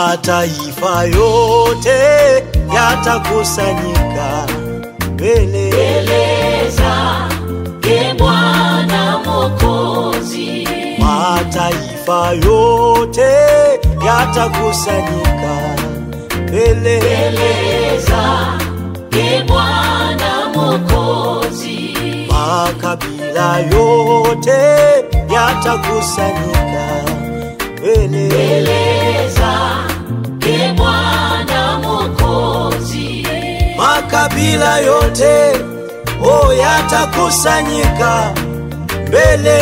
Mataifa yote yatakusanyika mbele zake Bwana Mwokozi. Mataifa yote yatakusanyika mbele zake Bwana Mwokozi. Makabila yote yatakusanyika mbele zake Bwana Mwokozi. Makabila yote yatakusanyika mbele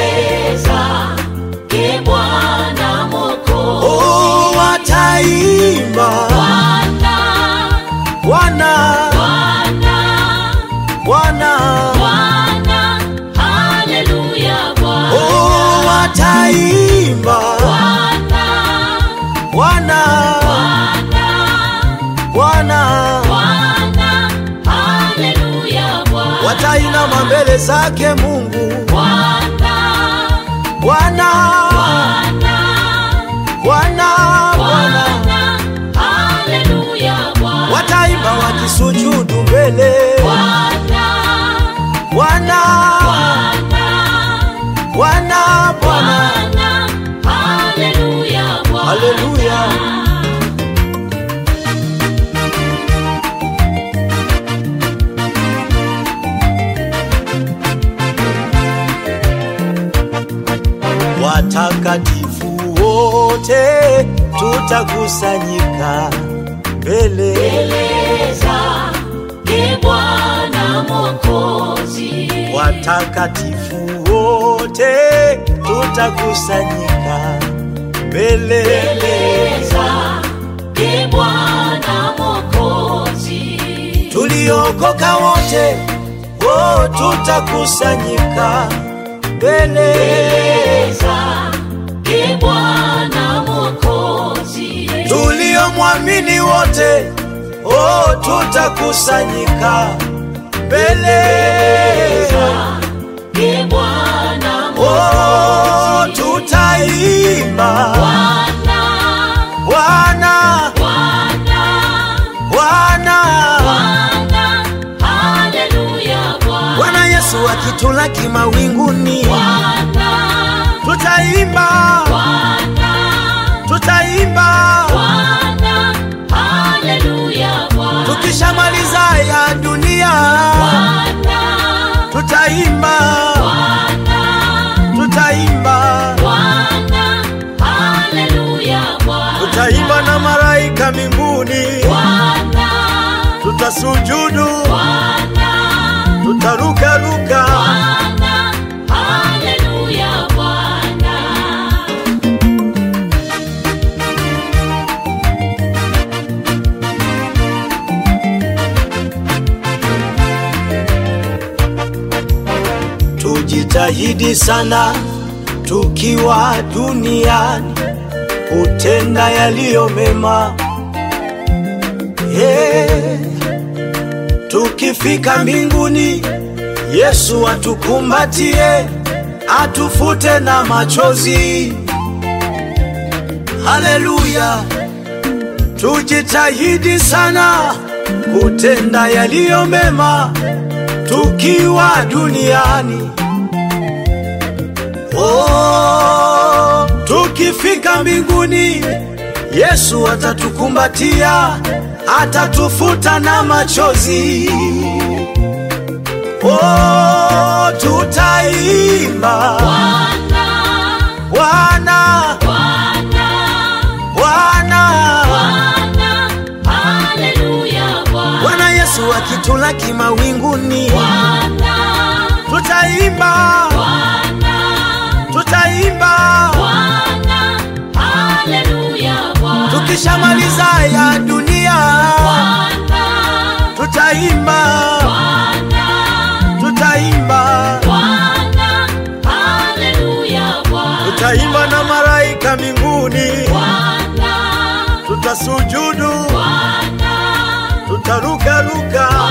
zake Bwana Mwokozi. Wataimba Bwana, Bwana, Bwana, Bwana, haleluya Bwana. Wataimba Bwana, Bwana, Bwana, Bwana, haleluya Bwana. watainama mbele zake Mungu. Bwana, Bwana, Bwana, Bwana, haleluya Bwana. wataimba wakisujudu mbele. Bwana, Bwana, Bwana, Bwana, haleluya Bwana. haleluya. Watakatifu wote tutakusanyika mbele zake Bwana Mwokozi. Watakatifu wote tutakusanyika mbele zake Bwana Mwokozi. Tuliokoka wote tutakusanyika mbele zake Bwana Mwokozi. Tuliomwamini wote tutakusanyika mbele zake Bwana Mwokozi. Tutaimba Bwana, Bwana, Bwana, Bwana, Bwana, haleluya Bwana. Bwana Yesu akitulaki mawinguni. Bwana, Tutaimba, Bwana, tutaimba, Bwana, haleluya Bwana. tukishamaliza ya dunia. Bwana, Tutaimba, Bwana, tutaimba, Bwana, haleluya Bwana. tutaimba na malaika mbinguni. Bwana, Tutasujudu, Bwana, tutarukaruka. Bwana, haleluya Bwana. Tujitahidi sana tukiwa duniani kutenda yaliyo mema. Tukifika mbinguni Yesu atukumbatie, atufute na machozi. Haleluya. Tujitahidi sana kutenda yaliyo mema tukiwa duniani. Tukifika mbinguni Yesu atatukumbatia, atatufuta na machozi. Tutaimba Bwana, Bwana, Bwana, Bwana, Bwana, haleluya Bwana. Bwana Yesu akitulaki mawinguni. Bwana, Tutaimba, Bwana, tutaimba, Bwana, haleluya Bwana. tukishamaliza ya dunia. Bwana, Tutaimba, Bwana, tutaimba, Bwana, haleluya Bwana. tutaimba na malaika mbinguni. Bwana, Tutasujudu, Bwana, tutarukaruka.